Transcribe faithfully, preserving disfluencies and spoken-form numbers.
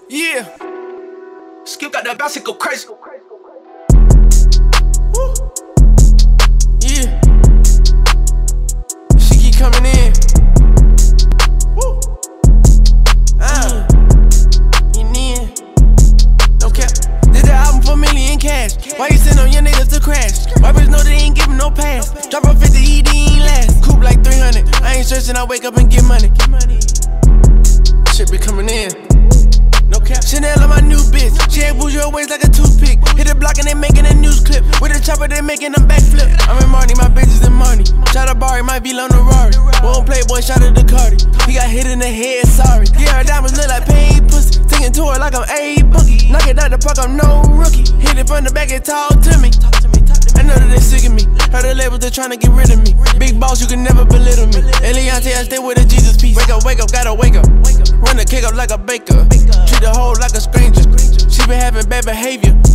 Yeah. Skill got that bounce and go crazy. Woo. Yeah. She keep coming in. Woo. Ah. In in. No cap. Did the album for a million cash. Why you send on your niggas to crash? Why bitch know they ain't giving no pass? Drop a fifty, E D ain't last. Coupe like three hundred. I ain't stressing, I wake up and get money. Shit be coming in. No cap. Chanel on my new bitch. She ain't bougie her waist like a toothpick. Hit the block and they making a news clip. With a chopper they making them backflip. I'm in Marnie, my bitch is in Marnie. Shot a Barry, my V on the Rari. Won't playboy, shot at the Cardi. He got hit in the head, sorry. Yeah, her diamonds look like paid pussy. Singing to her like I'm A Boogie. Knock it out the park, I'm no rookie. Hit it from the back and talk to me. I know that they sick of me. Heard the labels, they tryna get rid of me. Big boss, you can never belittle me. Eliante, I stay with a Jesus piece. Wake up, wake up, gotta wake up. Run the kick up like a baker. Treat the hoe like a stranger. She been having bad behavior.